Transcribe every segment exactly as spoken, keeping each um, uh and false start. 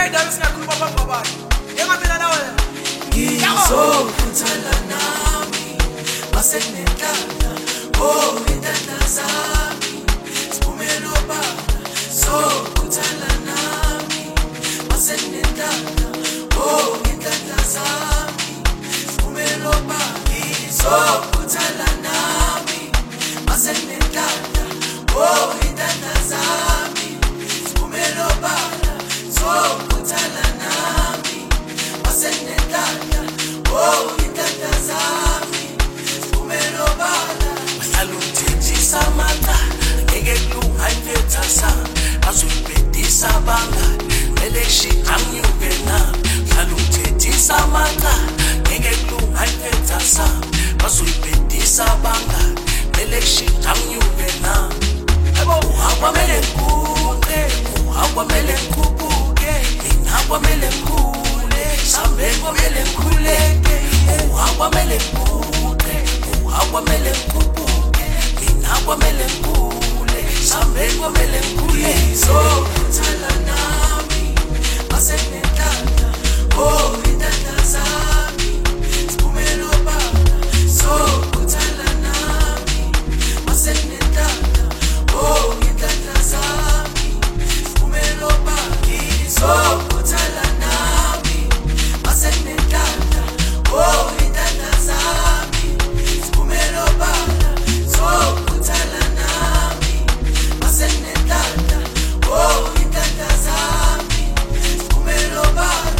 Ngizokhuthala nami masenenhlala oh intanda zami siphumelo bala zokhuthala nami masenenhlala oh intanda zami siphumelo bala ngizokhuthala nami masenenhlala oh intanda zami siphumelo bala zokhuthala nami masenenhlala oh intanda zami siphumelo bala bahlala uthethisa amandla ngeke kulunga impetha azuyibhedisa abangani election angiyuke na bahlala uthethisa amandla ngeke kulunga impetha azuyibhedisa abangani election angiyuke na yebo uhambe kuqe uhambe kubuke ngingakwamele khule sambe kwamele khuleke uhambe kuqe uhambe kubuke ngingakwamele khule sambe kwamele khule zokhuthala nami masenenhlala oh intanda zami siphumelo bala zokhuthala nami masenenhlala oh intanda zami siphumelo bala zokhuthala nami masenenhlala oh intanda zami siphumelo bala zokhuthala nami masenenhlala oh intanda zami siphumelo bala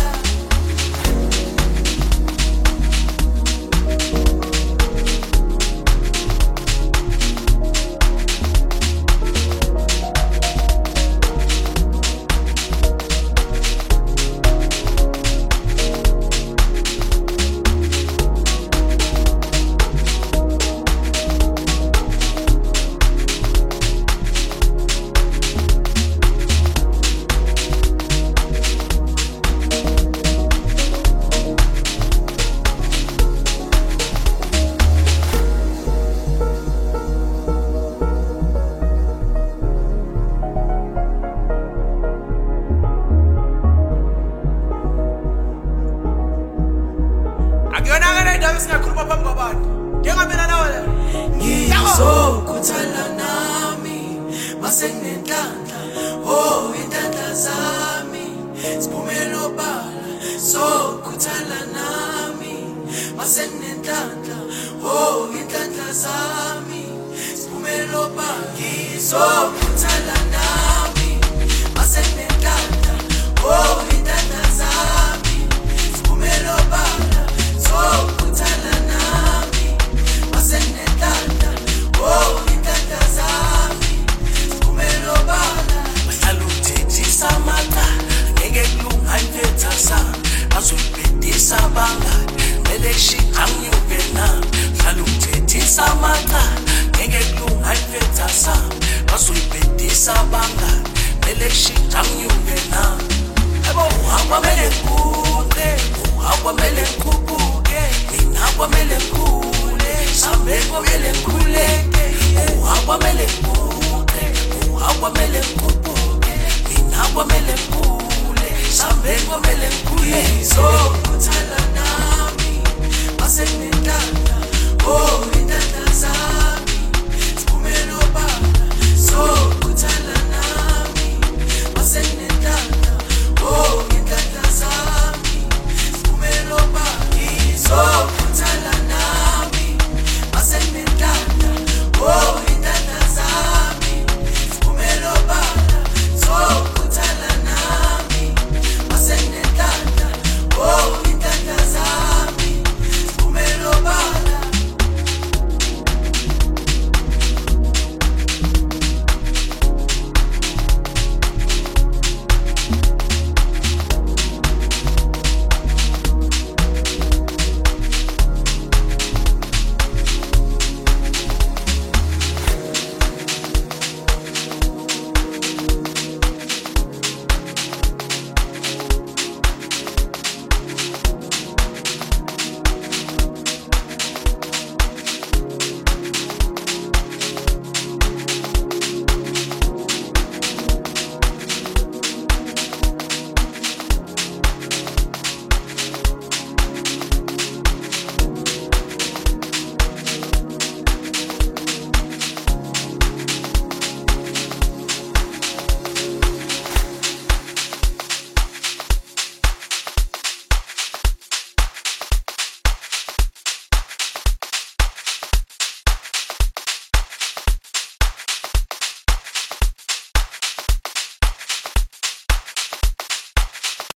Ngizokhuthala nami masenenhlala oh intanda zami siphumelo bala zokhuthala nami masenenhlala oh intanda zami siphumelo bala ngizokhuthala nami masenenhlala oh intanda zami siphumelo bala zokhuthala nami masenenhlala oh intanda zami siphumelo bala bahlala uthethisa amandla ngeke kulunga impetha azuyibhedisa abangani election angiyuke na bahlala uthethisa amandla ngeke kulunga impetha azuyibhedisa abangani election angiyuke na yebo uhambe kuqe uhambe kubuke ngingakwamele khule sambe kwamele khuleke uhambe kuqe uhambe kubuke